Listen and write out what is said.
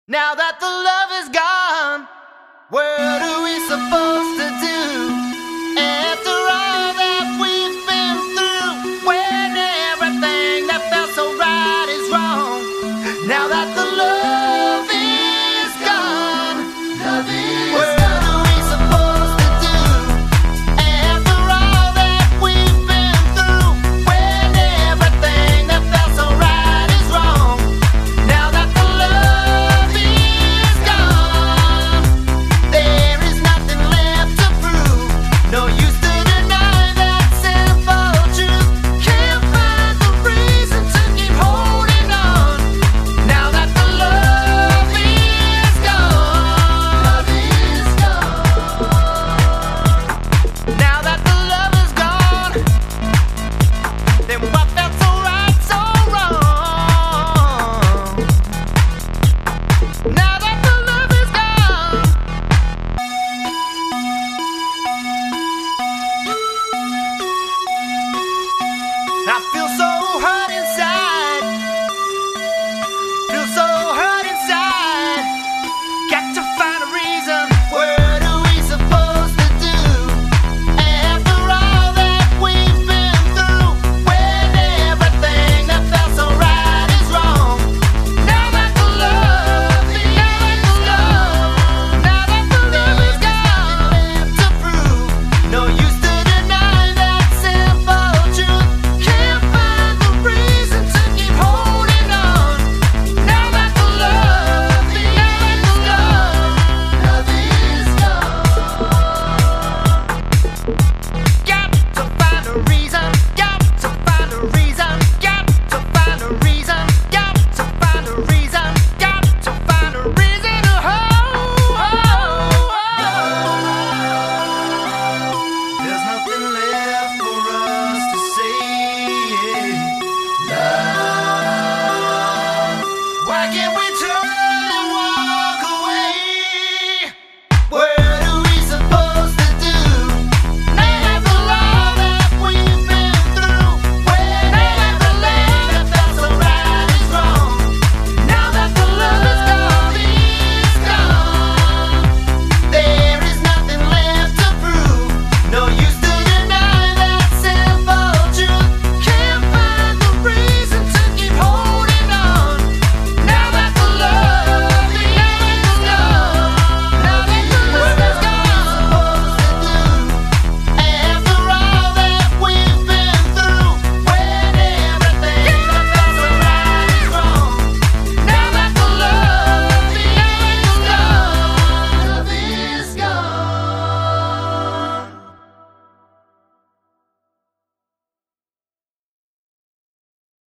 Now that the love is gone, what are we supposed to do? After all that we've been through, when everything that felt so right is wrong. Now that the love is gone, what are we supposed to do? After all that we've been through, when everything that felt so right is wrong. Now that the love is gone, there is nothing left to prove. No use to deny that simple truth. Can't find the reason to keep holding on. Now that the love is gone, now that the love is gone, then what felt so right, so wrong. Now that the love is gone, I feel so hurt inside. Feel so hurt inside. Got to find a reason. What are we supposed to do? After all that we've been through, when everything that felt so right is wrong. Now that the love is gone, now that the love is gone, to prove. No use to deny that simple truth. Can't find the reason to keep holding on. Now that the love is gone, got to find a reason. Got to find a reason. Got to find a reason. Got to find a reason. Got to find a reason to hold. There's nothing left for us to say. Love, why can't we